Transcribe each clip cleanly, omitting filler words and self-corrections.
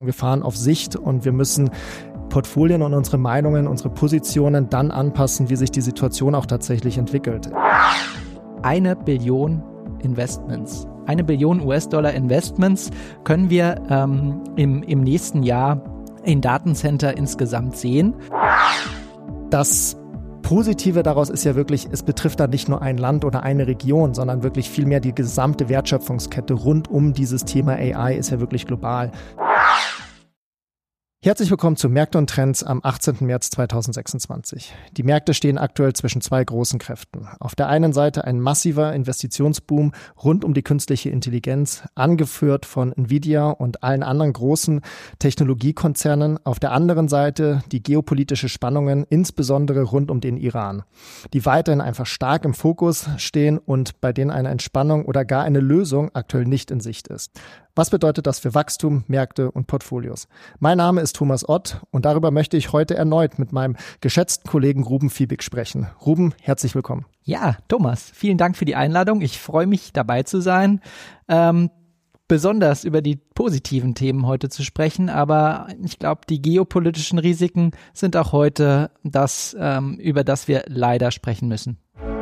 Wir fahren auf Sicht und wir müssen Portfolien und unsere Meinungen, unsere Positionen dann anpassen, wie sich die Situation auch tatsächlich entwickelt. 1 Billion Investments. 1 Billion US-Dollar Investments können wir im nächsten Jahr in Datencenter insgesamt sehen. Das Positive daraus ist ja wirklich, es betrifft da nicht nur ein Land oder eine Region, sondern wirklich vielmehr die gesamte Wertschöpfungskette rund um dieses Thema AI ist ja wirklich global. Herzlich willkommen zu Märkte und Trends am 18. März 2026. Die Märkte stehen aktuell zwischen zwei großen Kräften. Auf der einen Seite ein massiver Investitionsboom rund um die künstliche Intelligenz, angeführt von Nvidia und allen anderen großen Technologiekonzernen. Auf der anderen Seite die geopolitische Spannungen, insbesondere rund um den Iran, die weiterhin einfach stark im Fokus stehen und bei denen eine Entspannung oder gar eine Lösung aktuell nicht in Sicht ist. Was bedeutet das für Wachstum, Märkte und Portfolios? Mein Name ist Thomas Ott und darüber möchte ich heute erneut mit meinem geschätzten Kollegen Ruben Fiebig sprechen. Ruben, herzlich willkommen. Ja, Thomas, vielen Dank für die Einladung. Ich freue mich, dabei zu sein. Besonders über die positiven Themen heute zu sprechen, aber ich glaube, die geopolitischen Risiken sind auch heute das, über das wir leider sprechen müssen.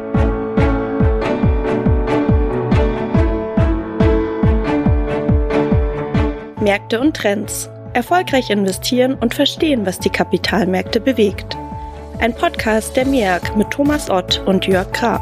Märkte und Trends. Erfolgreich investieren und verstehen, was die Kapitalmärkte bewegt. Ein Podcast der MEAG mit Thomas Ott und Jörg Graf.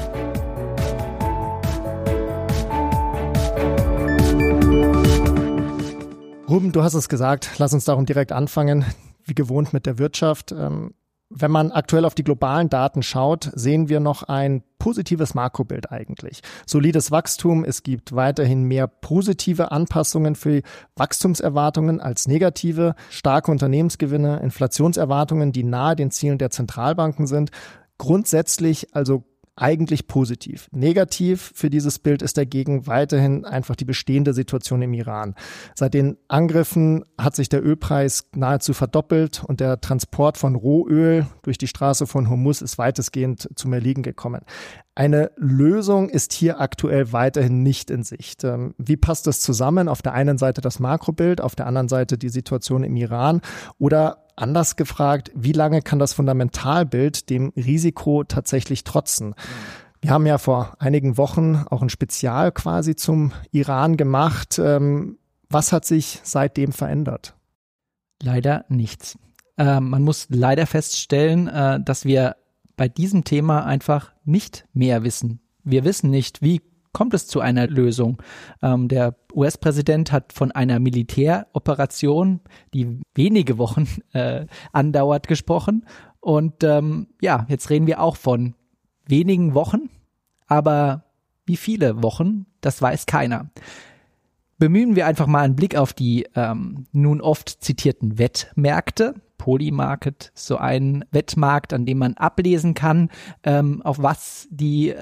Ruben, du hast es gesagt, lass uns darum direkt anfangen, wie gewohnt mit der Wirtschaft. Wenn man aktuell auf die globalen Daten schaut, sehen wir noch ein positives Makrobild eigentlich. Solides Wachstum, es gibt weiterhin mehr positive Anpassungen für Wachstumserwartungen als negative, starke Unternehmensgewinne, Inflationserwartungen, die nahe den Zielen der Zentralbanken sind. Grundsätzlich also eigentlich positiv. Negativ für dieses Bild ist dagegen weiterhin einfach die bestehende Situation im Iran. Seit den Angriffen hat sich der Ölpreis nahezu verdoppelt und der Transport von Rohöl durch die Straße von Hormuz ist weitestgehend zum Erliegen gekommen. Eine Lösung ist hier aktuell weiterhin nicht in Sicht. Wie passt das zusammen? Auf der einen Seite das Makrobild, auf der anderen Seite die Situation im Iran oder anders gefragt, wie lange kann das Fundamentalbild dem Risiko tatsächlich trotzen? Wir haben ja vor einigen Wochen auch ein Spezial quasi zum Iran gemacht. Was hat sich seitdem verändert? Leider nichts. Man muss leider feststellen, dass wir bei diesem Thema einfach nicht mehr wissen. Wir wissen nicht, wie kommt es zu einer Lösung. Der US-Präsident hat von einer Militäroperation, die wenige Wochen andauert, gesprochen. Und jetzt reden wir auch von wenigen Wochen, aber wie viele Wochen, das weiß keiner. Bemühen wir einfach mal einen Blick auf die nun oft zitierten Wettmärkte. Polymarket, so ein Wettmarkt, an dem man ablesen kann, auf was die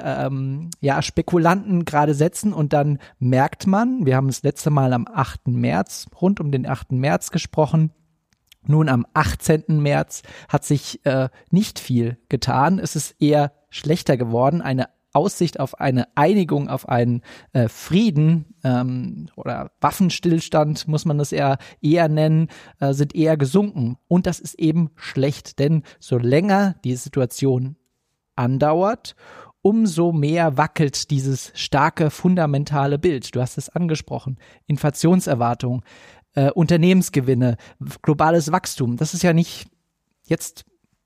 Spekulanten gerade setzen, und dann merkt man, wir haben das letzte Mal am 8. März, rund um den 8. März gesprochen, nun am 18. März hat sich nicht viel getan, es ist eher schlechter geworden, eine Aussicht auf eine Einigung, auf einen Frieden oder Waffenstillstand, muss man das eher nennen, sind eher gesunken. Und das ist eben schlecht, denn so länger die Situation andauert, umso mehr wackelt dieses starke, fundamentale Bild. Du hast es angesprochen. Inflationserwartungen, Unternehmensgewinne, globales Wachstum. Das ist ja nicht jetzt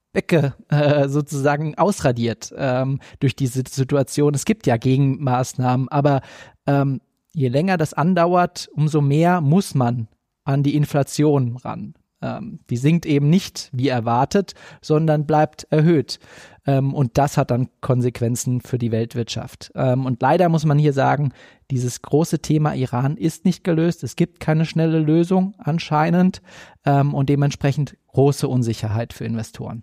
sozusagen ausradiert durch diese Situation. Es gibt ja Gegenmaßnahmen, aber je länger das andauert, umso mehr muss man an die Inflation ran. Die sinkt eben nicht wie erwartet, sondern bleibt erhöht. Und das hat dann Konsequenzen für die Weltwirtschaft. Und leider muss man hier sagen, dieses große Thema Iran ist nicht gelöst. Es gibt keine schnelle Lösung anscheinend und dementsprechend große Unsicherheit für Investoren.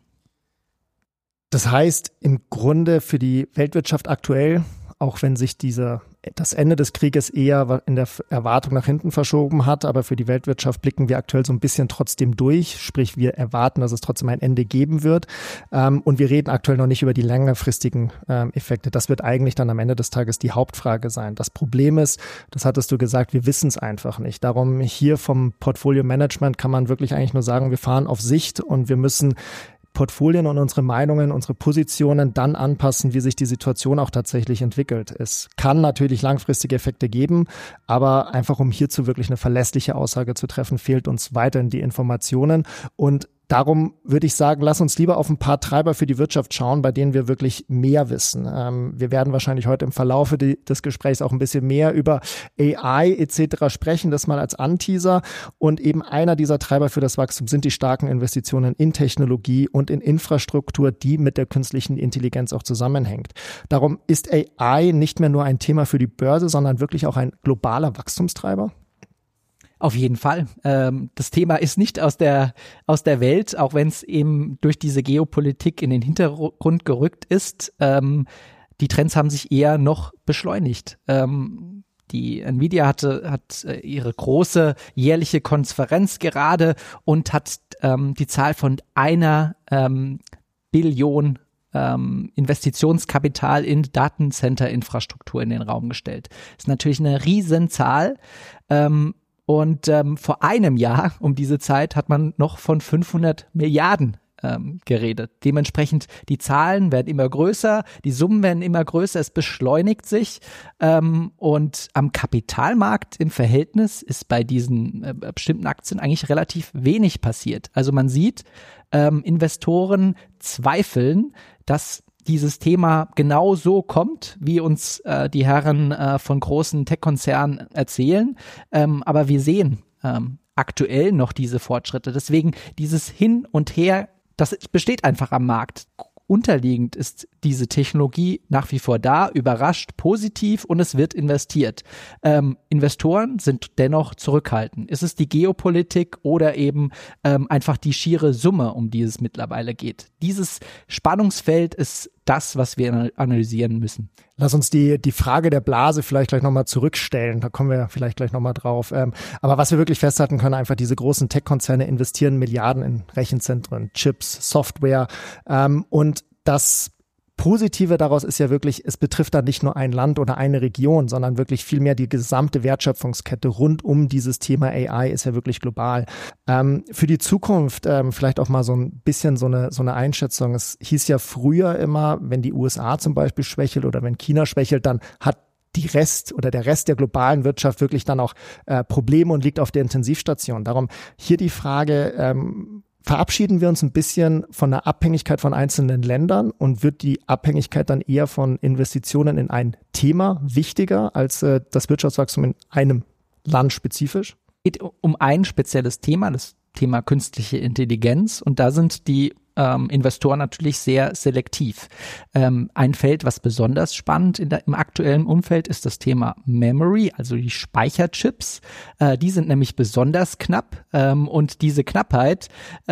Das heißt im Grunde für die Weltwirtschaft aktuell, auch wenn sich dieser das Ende des Krieges eher in der Erwartung nach hinten verschoben hat. Aber für die Weltwirtschaft blicken wir aktuell so ein bisschen trotzdem durch. Sprich, wir erwarten, dass es trotzdem ein Ende geben wird. Und wir reden aktuell noch nicht über die längerfristigen Effekte. Das wird eigentlich dann am Ende des Tages die Hauptfrage sein. Das Problem ist, das hattest du gesagt, wir wissen es einfach nicht. Darum hier vom Portfolio-Management kann man wirklich eigentlich nur sagen, wir fahren auf Sicht und wir müssen Portfolien und unsere Meinungen, unsere Positionen dann anpassen, wie sich die Situation auch tatsächlich entwickelt. Es kann natürlich langfristige Effekte geben, aber einfach um hierzu wirklich eine verlässliche Aussage zu treffen, fehlt uns weiterhin die Informationen. Und darum würde ich sagen, lass uns lieber auf ein paar Treiber für die Wirtschaft schauen, bei denen wir wirklich mehr wissen. Wir werden wahrscheinlich heute im Verlaufe des Gesprächs auch ein bisschen mehr über AI etc. sprechen, das mal als Anteaser. Und eben einer dieser Treiber für das Wachstum sind die starken Investitionen in Technologie und in Infrastruktur, die mit der künstlichen Intelligenz auch zusammenhängt. Darum ist AI nicht mehr nur ein Thema für die Börse, sondern wirklich auch ein globaler Wachstumstreiber? Auf jeden Fall. Das Thema ist nicht aus der Welt, auch wenn es eben durch diese Geopolitik in den Hintergrund gerückt ist. Die Trends haben sich eher noch beschleunigt. Die Nvidia hat ihre große jährliche Konferenz gerade und hat die Zahl von 1 Billion Investitionskapital in Datencenter-Infrastruktur in den Raum gestellt. Das ist natürlich eine Riesenzahl. Und vor einem Jahr um diese Zeit hat man noch von 500 Milliarden geredet. Dementsprechend die Zahlen werden immer größer, die Summen werden immer größer, es beschleunigt sich und am Kapitalmarkt im Verhältnis ist bei diesen bestimmten Aktien eigentlich relativ wenig passiert. Also man sieht, Investoren zweifeln, dass dieses Thema genau so kommt, wie uns die Herren von großen Tech-Konzernen erzählen. Aber wir sehen aktuell noch diese Fortschritte. Deswegen dieses Hin und Her, das besteht einfach am Markt. Unterliegend ist diese Technologie nach wie vor da, überrascht, positiv und es wird investiert. Investoren sind dennoch zurückhaltend. Ist es die Geopolitik oder eben einfach die schiere Summe, um die es mittlerweile geht? Dieses Spannungsfeld ist das, was wir analysieren müssen. Lass uns die Frage der Blase vielleicht gleich nochmal zurückstellen. Da kommen wir vielleicht gleich nochmal drauf. Aber was wir wirklich festhalten können, einfach diese großen Tech-Konzerne investieren Milliarden in Rechenzentren, Chips, Software. Und das Positive daraus ist ja wirklich, es betrifft dann nicht nur ein Land oder eine Region, sondern wirklich vielmehr die gesamte Wertschöpfungskette rund um dieses Thema AI ist ja wirklich global. Für die Zukunft vielleicht auch mal so ein bisschen so eine Einschätzung. Es hieß ja früher immer, wenn die USA zum Beispiel schwächelt oder wenn China schwächelt, dann hat der Rest der globalen Wirtschaft wirklich dann auch Probleme und liegt auf der Intensivstation. Darum hier die Frage, verabschieden wir uns ein bisschen von der Abhängigkeit von einzelnen Ländern und wird die Abhängigkeit dann eher von Investitionen in ein Thema wichtiger als das Wirtschaftswachstum in einem Land spezifisch? Es geht um ein spezielles Thema, das Thema künstliche Intelligenz, und da sind die Investoren natürlich sehr selektiv. Ein Feld, was besonders spannend im aktuellen Umfeld ist das Thema Memory, also die Speicherchips. Die sind nämlich besonders knapp und diese Knappheit,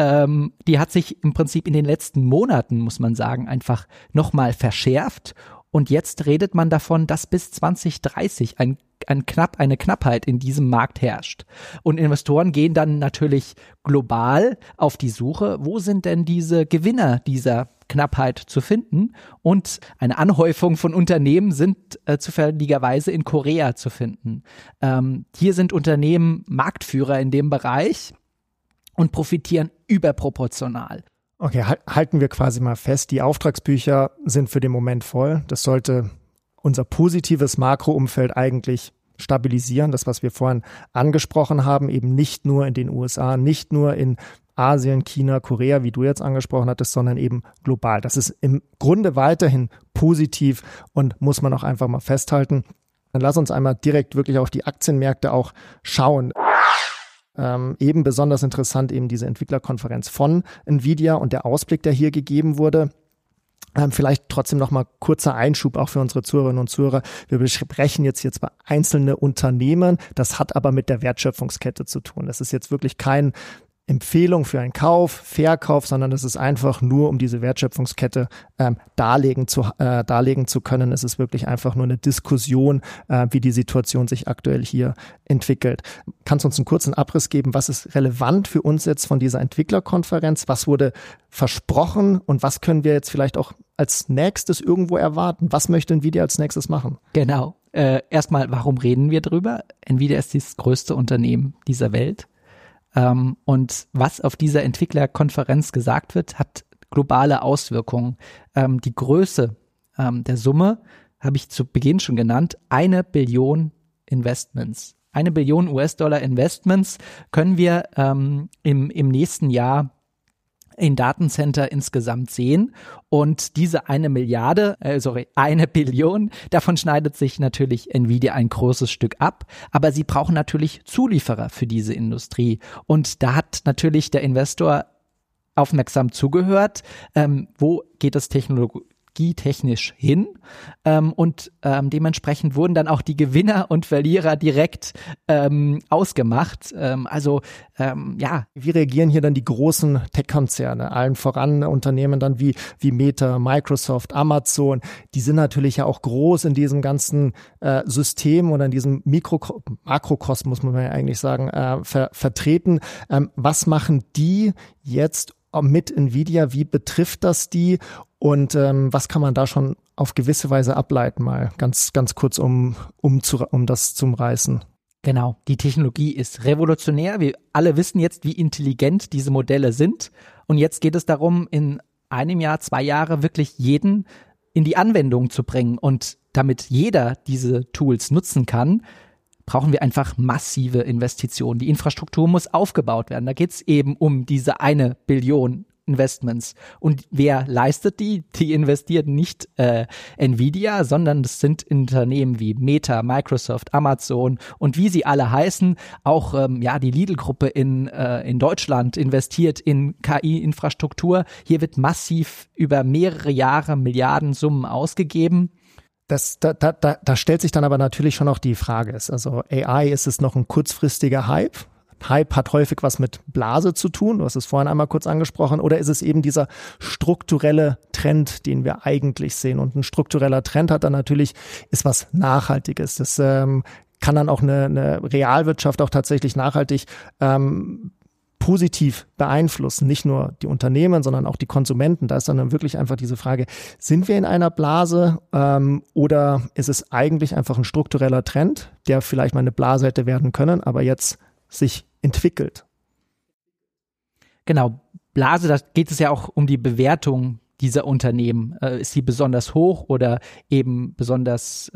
die hat sich im Prinzip in den letzten Monaten, muss man sagen, einfach nochmal verschärft. Und jetzt redet man davon, dass bis 2030 eine Knappheit in diesem Markt herrscht. Und Investoren gehen dann natürlich global auf die Suche, wo sind denn diese Gewinner dieser Knappheit zu finden? Und eine Anhäufung von Unternehmen sind zufälligerweise in Korea zu finden. Hier sind Unternehmen Marktführer in dem Bereich und profitieren überproportional. Okay, halten wir quasi mal fest, die Auftragsbücher sind für den Moment voll. Das sollte unser positives Makroumfeld eigentlich stabilisieren. Das, was wir vorhin angesprochen haben, eben nicht nur in den USA, nicht nur in Asien, China, Korea, wie du jetzt angesprochen hattest, sondern eben global. Das ist im Grunde weiterhin positiv und muss man auch einfach mal festhalten. Dann lass uns einmal direkt wirklich auf die Aktienmärkte auch schauen. Eben besonders interessant eben diese Entwicklerkonferenz von Nvidia und der Ausblick, der hier gegeben wurde. Vielleicht trotzdem noch mal kurzer Einschub auch für unsere Zuhörerinnen und Zuhörer. Wir besprechen jetzt hier zwar einzelne Unternehmen, das hat aber mit der Wertschöpfungskette zu tun. Das ist jetzt wirklich kein Empfehlung für einen Kauf, Verkauf, sondern es ist einfach nur, um diese Wertschöpfungskette darlegen zu können. Es ist wirklich einfach nur eine Diskussion, wie die Situation sich aktuell hier entwickelt. Kannst du uns einen kurzen Abriss geben, was ist relevant für uns jetzt von dieser Entwicklerkonferenz? Was wurde versprochen und was können wir jetzt vielleicht auch als nächstes irgendwo erwarten? Was möchte Nvidia als nächstes machen? Genau. Erstmal, warum reden wir drüber? Nvidia ist das größte Unternehmen dieser Welt. Und was auf dieser Entwicklerkonferenz gesagt wird, hat globale Auswirkungen. Die Größe der Summe habe ich zu Beginn schon genannt, 1 Billion Investments. 1 Billion US-Dollar Investments können wir im nächsten Jahr in Datencenter insgesamt sehen. Und diese 1 Billion, davon schneidet sich natürlich Nvidia ein großes Stück ab. Aber sie brauchen natürlich Zulieferer für diese Industrie. Und da hat natürlich der Investor aufmerksam zugehört. Wo geht es technisch hin? Und dementsprechend wurden dann auch die Gewinner und Verlierer direkt ausgemacht. Wie reagieren hier dann die großen Tech-Konzerne? Allen voran Unternehmen dann wie Meta, Microsoft, Amazon. Die sind natürlich ja auch groß in diesem ganzen System oder in diesem Makrokosmos, muss man ja eigentlich sagen, vertreten. Was machen die jetzt mit Nvidia? Wie betrifft das die? Und was kann man da schon auf gewisse Weise ableiten, mal ganz kurz, um das zu umreißen? Genau, die Technologie ist revolutionär. Wir alle wissen jetzt, wie intelligent diese Modelle sind. Und jetzt geht es darum, in einem Jahr, 2 Jahre wirklich jeden in die Anwendung zu bringen. Und damit jeder diese Tools nutzen kann, brauchen wir einfach massive Investitionen. Die Infrastruktur muss aufgebaut werden. Da geht es eben um diese 1 Billion Investments. Und wer leistet die? Die investiert nicht Nvidia, sondern das sind Unternehmen wie Meta, Microsoft, Amazon und wie sie alle heißen. Auch die Lidl-Gruppe in Deutschland investiert in KI-Infrastruktur. Hier wird massiv über mehrere Jahre Milliardensummen ausgegeben. Da stellt sich dann aber natürlich schon auch die Frage, also AI, ist es noch ein kurzfristiger Hype? Hype hat häufig was mit Blase zu tun, du hast es vorhin einmal kurz angesprochen, oder ist es eben dieser strukturelle Trend, den wir eigentlich sehen? Und ein struktureller Trend ist was Nachhaltiges. Das kann dann auch eine Realwirtschaft auch tatsächlich nachhaltig positiv beeinflussen. Nicht nur die Unternehmen, sondern auch die Konsumenten. Da ist dann wirklich einfach diese Frage, sind wir in einer Blase oder ist es eigentlich einfach ein struktureller Trend, der vielleicht mal eine Blase hätte werden können, aber jetzt sich entwickelt? Genau, Blase, da geht es ja auch um die Bewertung dieser Unternehmen. Ist sie besonders hoch oder eben besonders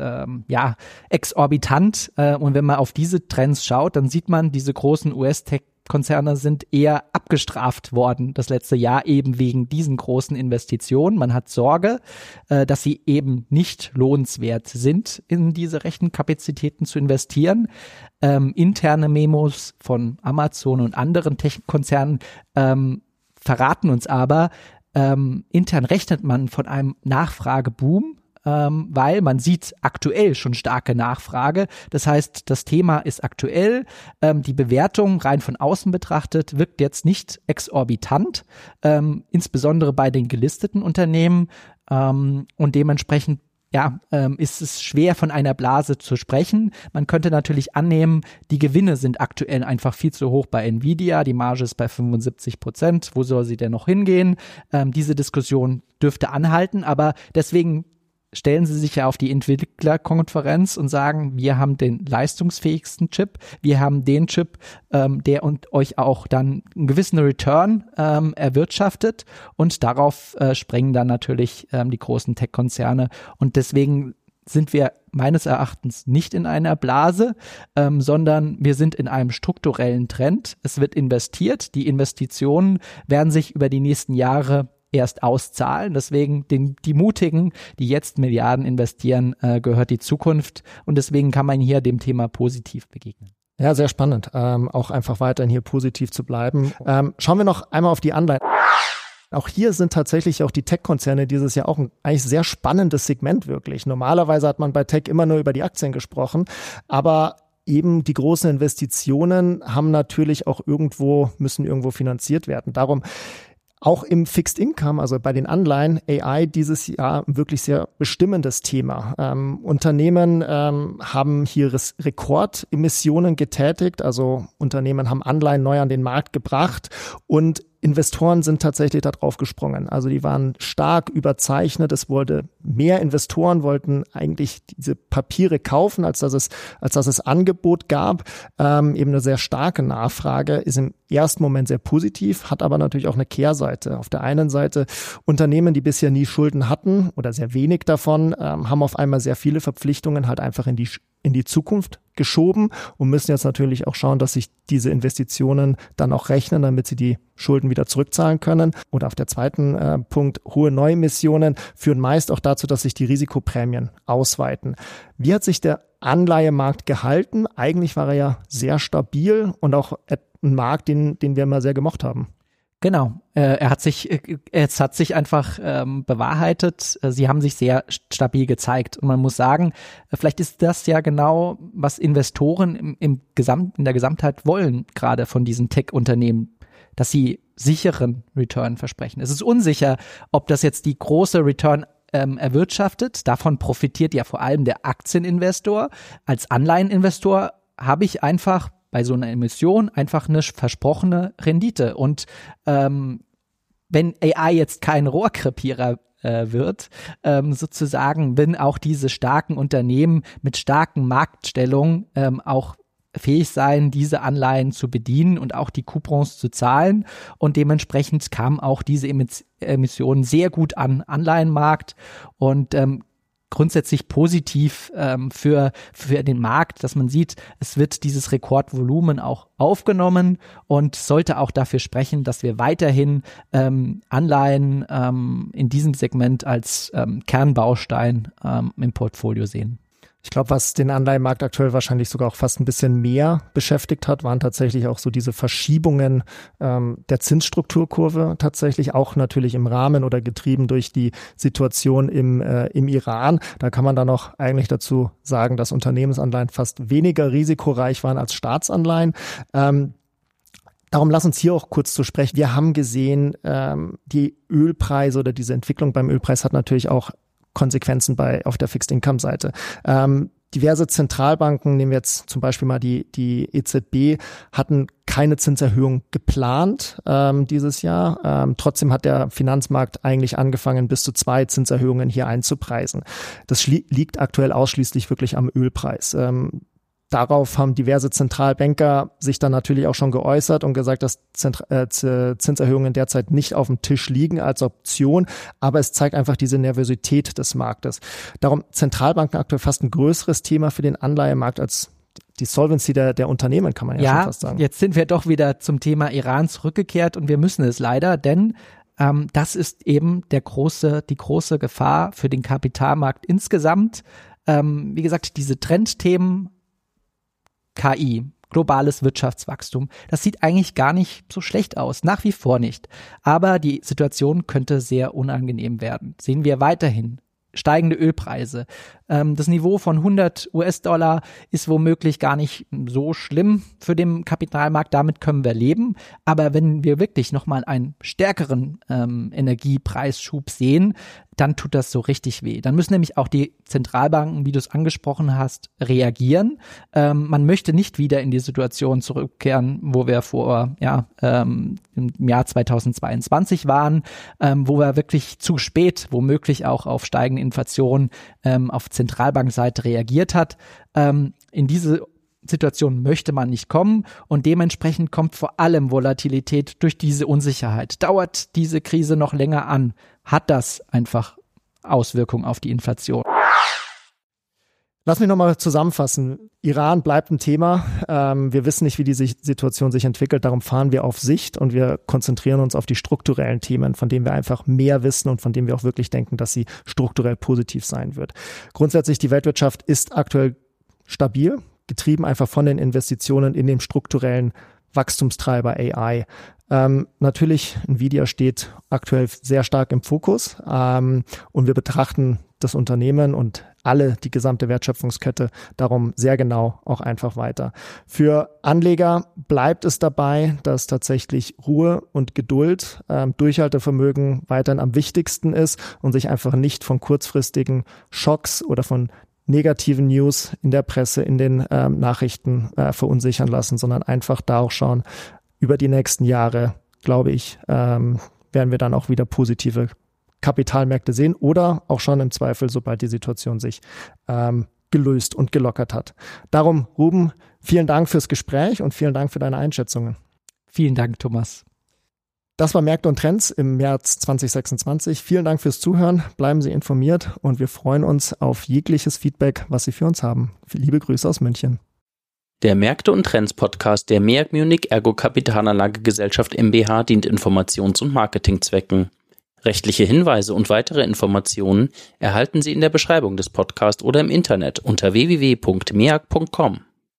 exorbitant? Und wenn man auf diese Trends schaut, dann sieht man, diese großen US-Tech-Konzerne sind eher abgestraft worden das letzte Jahr eben wegen diesen großen Investitionen. Man hat Sorge, dass sie eben nicht lohnenswert sind, in diese Rechenkapazitäten zu investieren. Interne Memos von Amazon und anderen Tech-Konzernen verraten uns aber, intern rechnet man von einem Nachfrageboom, weil man sieht aktuell schon starke Nachfrage. Das heißt, das Thema ist aktuell. Die Bewertung rein von außen betrachtet wirkt jetzt nicht exorbitant, insbesondere bei den gelisteten Unternehmen. Und dementsprechend ist es schwer, von einer Blase zu sprechen. Man könnte natürlich annehmen, die Gewinne sind aktuell einfach viel zu hoch bei Nvidia. Die Marge ist bei 75%. Wo soll sie denn noch hingehen? Diese Diskussion dürfte anhalten, aber deswegen stellen sie sich ja auf die Entwicklerkonferenz und sagen, wir haben den leistungsfähigsten Chip, wir haben den Chip, der euch auch dann einen gewissen Return erwirtschaftet, und darauf springen dann natürlich die großen Tech-Konzerne, und deswegen sind wir meines Erachtens nicht in einer Blase, sondern wir sind in einem strukturellen Trend. Es wird investiert, die Investitionen werden sich über die nächsten Jahre erst auszahlen. Deswegen die Mutigen, die jetzt Milliarden investieren, gehört die Zukunft. Und deswegen kann man hier dem Thema positiv begegnen. Ja, sehr spannend. Auch einfach weiterhin hier positiv zu bleiben. Schauen wir noch einmal auf die Anleitung. Auch hier sind tatsächlich auch die Tech-Konzerne dieses Jahr auch ein eigentlich sehr spannendes Segment wirklich. Normalerweise hat man bei Tech immer nur über die Aktien gesprochen, aber eben die großen Investitionen müssen irgendwo finanziert werden. Darum auch im Fixed Income, also bei den Anleihen, AI dieses Jahr wirklich sehr bestimmendes Thema. Unternehmen haben hier Rekordemissionen getätigt, also Unternehmen haben Anleihen neu an den Markt gebracht und Investoren sind tatsächlich da drauf gesprungen. Also die waren stark überzeichnet. Mehr Investoren wollten eigentlich diese Papiere kaufen, als dass es Angebot gab. Eben eine sehr starke Nachfrage ist im ersten Moment sehr positiv, hat aber natürlich auch eine Kehrseite. Auf der einen Seite Unternehmen, die bisher nie Schulden hatten oder sehr wenig davon, haben auf einmal sehr viele Verpflichtungen halt einfach in die Zukunft geschoben und müssen jetzt natürlich auch schauen, dass sich diese Investitionen dann auch rechnen, damit sie die Schulden wieder zurückzahlen können. Und auf der zweiten Punkt, hohe Neuemissionen führen meist auch dazu, dass sich die Risikoprämien ausweiten. Wie hat sich der Anleihemarkt gehalten? Eigentlich war er ja sehr stabil und auch ein Markt, den wir immer sehr gemocht haben. Genau, es hat sich einfach bewahrheitet. Sie haben sich sehr stabil gezeigt und man muss sagen, vielleicht ist das ja genau, was Investoren in der Gesamtheit wollen, gerade von diesen Tech-Unternehmen, dass sie sicheren Return versprechen. Es ist unsicher, ob das jetzt die große Return erwirtschaftet. Davon profitiert ja vor allem der Aktieninvestor. Als Anleiheninvestor habe ich einfach bei so einer Emission einfach eine versprochene Rendite. Und wenn AI jetzt kein Rohrkrepierer wird, sozusagen, wenn auch diese starken Unternehmen mit starken Marktstellungen auch fähig sein, diese Anleihen zu bedienen und auch die Coupons zu zahlen. Und dementsprechend kam auch diese Emission sehr gut an Anleihenmarkt und grundsätzlich positiv für den Markt, dass man sieht, es wird dieses Rekordvolumen auch aufgenommen und sollte auch dafür sprechen, dass wir weiterhin Anleihen in diesem Segment als Kernbaustein im Portfolio sehen. Ich glaube, was den Anleihenmarkt aktuell wahrscheinlich sogar auch fast ein bisschen mehr beschäftigt hat, waren tatsächlich auch so diese Verschiebungen der Zinsstrukturkurve, tatsächlich auch natürlich im Rahmen oder getrieben durch die Situation im Iran. Da kann man dann auch eigentlich dazu sagen, dass Unternehmensanleihen fast weniger risikoreich waren als Staatsanleihen. Darum lass uns hier auch kurz zu sprechen. Wir haben gesehen, die Ölpreise oder diese Entwicklung beim Ölpreis hat natürlich auch Konsequenzen auf der Fixed-Income-Seite. Diverse Zentralbanken, nehmen wir jetzt zum Beispiel mal die EZB, hatten keine Zinserhöhung geplant dieses Jahr. Trotzdem hat der Finanzmarkt eigentlich angefangen, bis zu 2 Zinserhöhungen hier einzupreisen. Das liegt aktuell ausschließlich wirklich am Ölpreis. Darauf haben diverse Zentralbanker sich dann natürlich auch schon geäußert und gesagt, dass Zinserhöhungen derzeit nicht auf dem Tisch liegen als Option, aber es zeigt einfach diese Nervosität des Marktes. Darum Zentralbanken aktuell fast ein größeres Thema für den Anleihemarkt als die Solvency der Unternehmen, kann man ja schon fast sagen. Jetzt sind wir doch wieder zum Thema Iran zurückgekehrt und wir müssen es leider, denn das ist eben die große Gefahr für den Kapitalmarkt insgesamt. Wie gesagt, diese Trendthemen, KI, globales Wirtschaftswachstum, das sieht eigentlich gar nicht so schlecht aus, nach wie vor nicht. Aber die Situation könnte sehr unangenehm werden. Sehen wir weiterhin steigende Ölpreise. Das Niveau von 100 US-Dollar ist womöglich gar nicht so schlimm für den Kapitalmarkt, damit können wir leben. Aber wenn wir wirklich nochmal einen stärkeren Energiepreisschub sehen, dann tut das so richtig weh. Dann müssen nämlich auch die Zentralbanken, wie du es angesprochen hast, reagieren. Man möchte nicht wieder in die Situation zurückkehren, wo wir im Jahr 2022 waren, wo wir wirklich zu spät womöglich auch auf steigende Inflation auf Zentralbankseite reagiert hat. In diese Situation möchte man nicht kommen und dementsprechend kommt vor allem Volatilität durch diese Unsicherheit. Dauert diese Krise noch länger an, hat das einfach Auswirkungen auf die Inflation. Lass mich nochmal zusammenfassen. Iran bleibt ein Thema. Wir wissen nicht, wie die Situation sich entwickelt. Darum fahren wir auf Sicht und wir konzentrieren uns auf die strukturellen Themen, von denen wir einfach mehr wissen und von denen wir auch wirklich denken, dass sie strukturell positiv sein wird. Grundsätzlich, die Weltwirtschaft ist aktuell stabil, getrieben einfach von den Investitionen in dem strukturellen Wachstumstreiber AI. Natürlich, Nvidia steht aktuell sehr stark im Fokus und wir betrachten das Unternehmen und die gesamte Wertschöpfungskette darum sehr genau auch einfach weiter. Für Anleger bleibt es dabei, dass tatsächlich Ruhe und Geduld, Durchhaltevermögen weiterhin am wichtigsten ist und sich einfach nicht von kurzfristigen Schocks oder von negativen News in der Presse, in den Nachrichten verunsichern lassen, sondern einfach da auch schauen, über die nächsten Jahre, glaube ich, werden wir dann auch wieder positive Kapitalmärkte sehen oder auch schon im Zweifel, sobald die Situation sich gelöst und gelockert hat. Darum, Ruben, vielen Dank fürs Gespräch und vielen Dank für deine Einschätzungen. Vielen Dank, Thomas. Das war Märkte und Trends im März 2026. Vielen Dank fürs Zuhören. Bleiben Sie informiert und wir freuen uns auf jegliches Feedback, was Sie für uns haben. Liebe Grüße aus München. Der Märkte und Trends Podcast der MEAG Munich Ergo Kapitalanlagegesellschaft MbH dient Informations- und Marketingzwecken. Rechtliche Hinweise und weitere Informationen erhalten Sie in der Beschreibung des Podcasts oder im Internet unter www.meag.com.